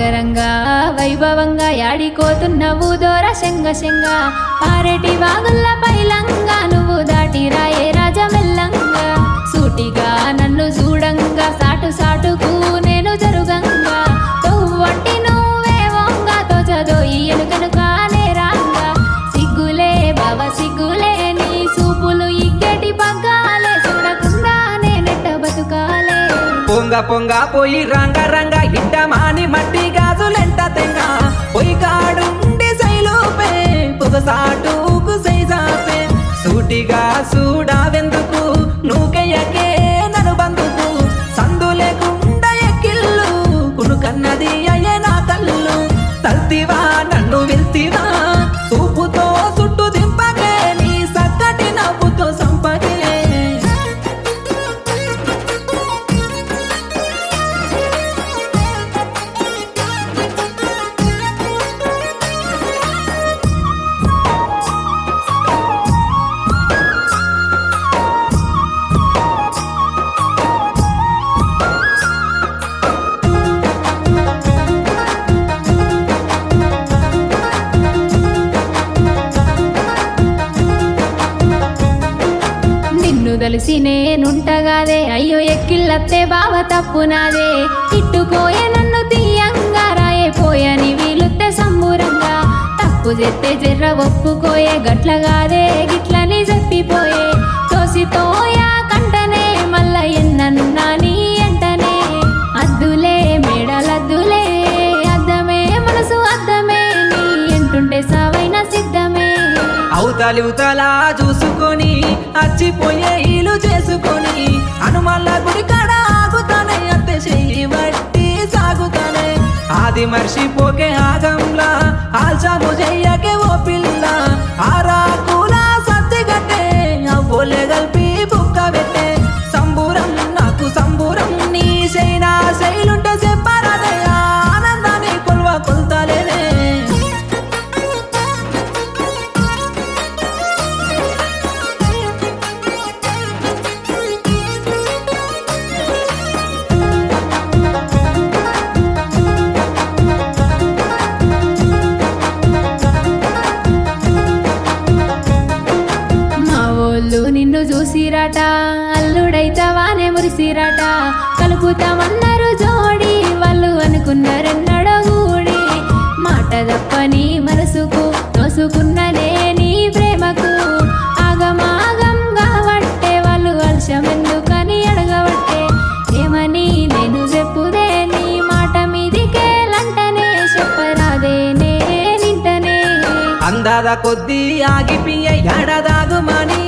రంగరంగా వైభవంగా యాడికోతున్నవు దోర శంగ శంగ పారెటి వాగుల్ల పైలంగా నువ్వు దాటి రాయే రాజమెల్లంగా సూటిగా నన్ను చూడంగా సాటు సాటుకు నేను జరుగంగా తొవ్వంటి నువ్వే వంగా తోచదోయి ఎనుకనుక నేరాంగా సిగ్గులే బావ సిగ్గులే నీ సూపులు ఇగ్గటి పగ్గాలే చూడకుండా నేనెట్ట బతుకాలే పొంగ పొంగ పోయి రంగ రంగ ఇట్ట మాని మట్టి గాజులెంట తెంగ పొయ్యి కాడుండి సైలోపే పొగసాటుకు సైజాపే సూటిగా చూడావెందుకు నువ్వుకెయ్యకే నన్ను బందుకు సందు లేకుండా ఎక్కిల్లు కునుకన్నది అయ్యే నా కళ్ళు తల్తివా నన్ను వెళ్తివా చూపుతో చుట్టూ దింపకే నీ సక్కటి నవ్వుతో సంపకే నిన్ను తెలిసి నేనుంటగాదే అయ్యో ఎక్కిళ్ళత్తే బావ తప్పునాదే ఇట్టుకోయే నన్ను తీయంగా రాయే పోయని వీలుత్తే సంబూరంగా తప్పు చెత్తే జర్ర ఒప్పుకోయే గట్లగాదే గిట్లని చెప్పిపోయే తోసితోయా కంటనే మల్ల ఎన్నన్నా నీ ఎంటనే అద్దులే మేడలద్దులే అద్దమే మనసు అద్దమే నీ ఎంటుంటే సావైన సిద్ధమే అవతలి ఉతలా చూసుకొని అచ్చిపోయే ఇల్లు చేసుకొని హనుమల్ల గుడి కాడ ఆగుతానే అంతే చెయ్యి బట్టి సాగుతానే ఆది మర్చిపోకే ఆగంలా ఆల్చాము చెయ్యకే ఓ పిల్ల ఆరాకుల సత్తి గట్టే అవ్వోలే గల్పి బుక్క పెట్టే సంబూరం నాకు సంబూరం నీ శైనా శైలుంటే చెప్పరాదే ఆనందాన్ని కొల్వ కొల్తలేనే నిన్ను చూసిరాట అల్లుడైతావానే మురిసిరాట కలుపుతామన్నారు జోడి వాళ్ళు అనుకున్నారెన్నడో గూడి మాట తప్పని మనసుకు తోసుకున్ననే నీ ప్రేమకు ఆగమాగం కావట్టే వాళ్ళు వర్షమెందుకని అడగవట్టే ఏమని నేను చెప్పుదే నీ మాట మీదికే లంటనే చెప్పరాదే నే నింటనే అందాద కొద్దీ ఆగిపియ్య ఎడదాగుమని